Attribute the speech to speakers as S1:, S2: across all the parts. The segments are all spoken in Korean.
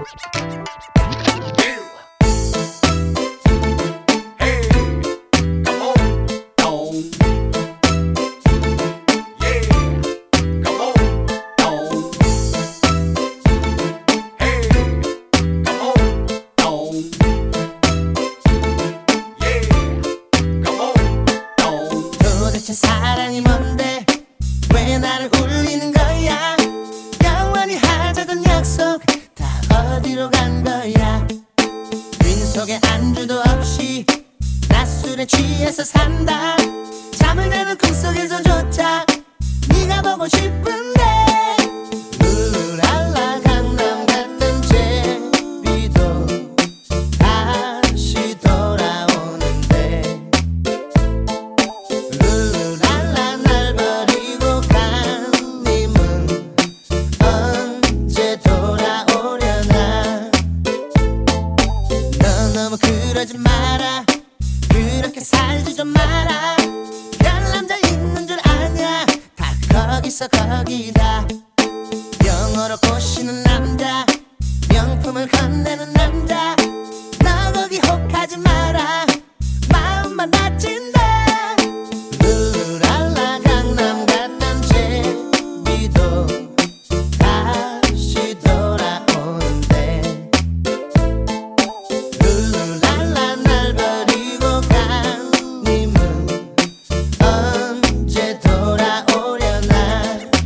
S1: 도대체 사랑이 뭔데 왜 나를 울리는 거야? 영원히 하자던 약속 다 어디로 간 거야? 빈속에 안주도 없이 낮술에 취해서 산다. 잠을 자는 꿈속에서조차 네가 보고 싶은데 룰랄라 강남 같은 제비도 다시 돌아오는데 룰랄라 날 버리고 간 님은 언제 돌아오려나. 너 너무 그러지 마라. 그렇게 살지 좀 마라. 별 남자 있는 줄 아냐. 다 거기서 거기다. 영어로 꼬시는 남자, 명품을 건네는 남자. 너 거기 혹하지 마라. 마음만 다친다. 룰랄라 강남 같은 제비도 다시 돌아오는데 룰랄라 날 버리고 간 님은 언제 돌아오려나.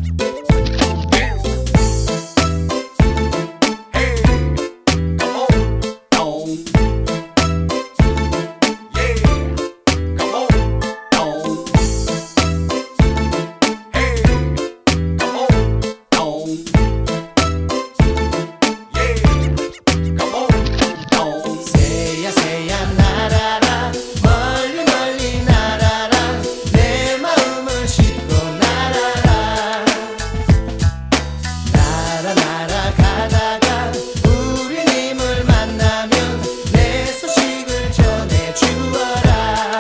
S1: 새야 새야 날아라. 멀리 멀리 날아라. 내 마음을 싣고 날아라. 날아가다가 우리님을 만나면 내 소식을 전해주어라.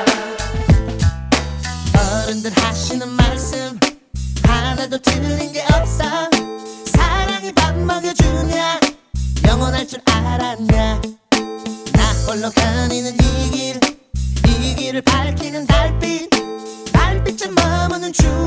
S1: 어른들 하시는 말씀 하나도 틀린 게 없어. 사랑이 밥 먹여주냐. 영원할 줄 알았냐. 나 홀로 다니는 이 길을 밝히는 달빛. 달빛에 머무는 주